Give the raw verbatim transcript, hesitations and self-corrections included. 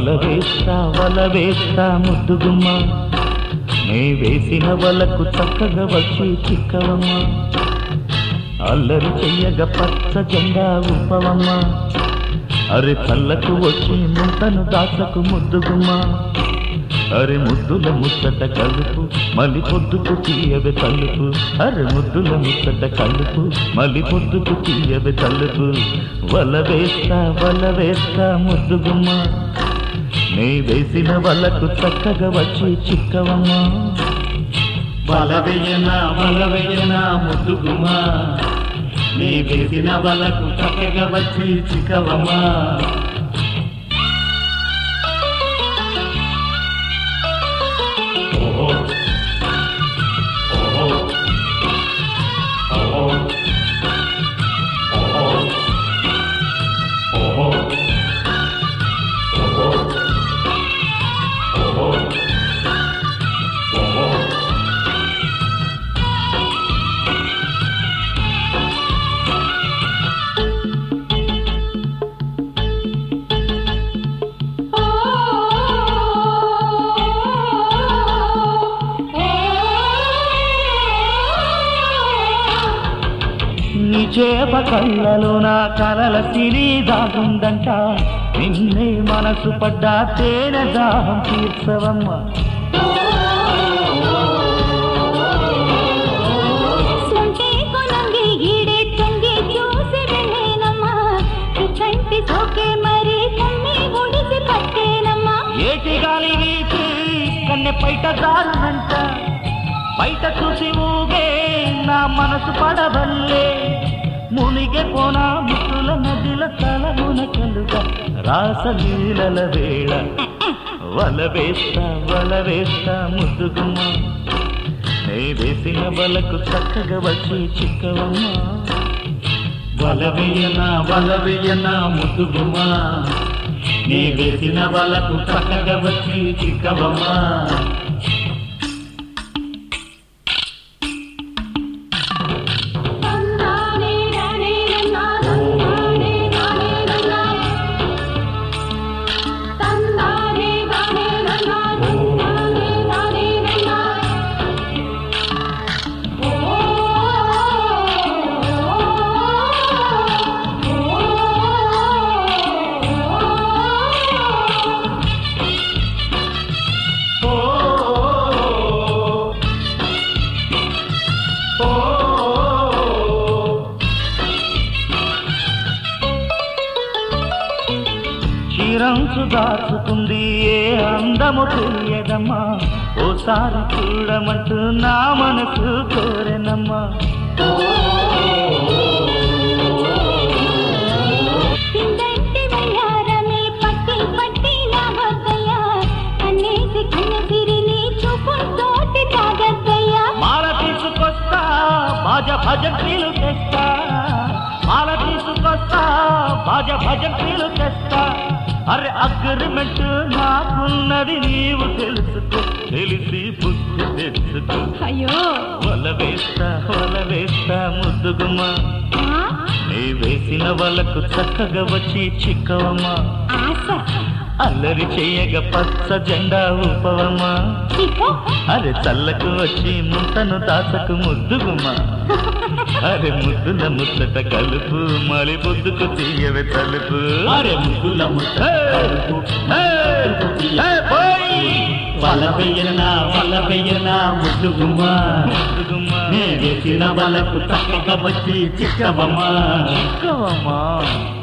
వల వేస్తా వల వేస్తా ముద్దుగుమ్మ నే వేసిన వలకు చక్కగా వచ్చి చిక్కవమ్మ అల్లరి చెయ్యగ పచ్చ జెండా ఊపవమ్మ అరే చల్లకు వచ్చి ముంతను దాచకు ముద్దుగుమ్మ అరే ముద్దుల ముచ్చట కలుపు మళ్ళీ పొద్దుకు తీయవే తలుపు అరే ముద్దుల ముచ్చట కలుపు మళ్ళీ పొద్దుకు తీయవే తలుపు వల వేస్తా వల వేస్తా ముద్దుగుమ్మ నే వేసిన వలకు చక్కగా వచ్చి చిక్కవమ్మ వల వేయనా వల వేయనా ముద్దుగుమ్మ నీ వేసిన వలకు చక్కగా వచ్చి చిక్కవమ్మ చేప కళ్ళలో నా కలల సిరి దాగుందంట నిన్నే మనసు పడ్డా తేనె దాహం తీర్చవమ్మ ఏటి గాలి వీసి కన్నె పైట దారునంట బయట చూసి ఊగే నా మనసు పడవల్లే మునిగే పోనా ముక్కుల నదిల తలమున కలుగా రాసలీలల వేళ వల వేస్తా వల వేస్తా ముద్దుగుమ్మ నే వేసిన వలకు చక్కగా వచ్చి చిక్కవమ్మ వల వేయనా వల వేయనా ముద్దుగుమ్మ నీ వేసిన వలకు చక్కగా వచ్చి చిక్కవమ్మ చిరంచు దాచుకుంది ఏ అందము తెలియదమ్మా ఓసారి చూడమంటూ నా మనసు కోరెనమ్మా మాల తీసుకొస్తా బాజ భజంత్రీలు తెస్తా మాల తీసుకొస్తా బాజ భజంత్రీలు తెస్తా అరే అగ్రిమెంట్ నాకున్నది నీవు తెలుసుకో తెలిసి బుద్ధి తెలుసుకో అయ్యో వల వేస్తా వల వేస్తా ముద్దుగుమ్మ నీ వేసిన వలకు చక్కగా వచ్చి చిక్కవమ్మ అల్లరి చెయ్యగ పచ్చ జెండా ఊపవమ్మ అరే చల్లకు వచ్చి ముంతను దాచకు ముద్దుగుమ్మ అరే ముద్దుల ముచ్చట కలుపు మళ్ళీ బుద్ధుకు తీయవే తలుపు అరే ముద్దుల ముచ్చట వల వేయనా వల వేయనా ముద్దుగుమ్మ ముద్దుగుమ్మ నే వేసిన వలకు చక్కగా వచ్చి చిక్కవమ్మ చిక్కవమ్మ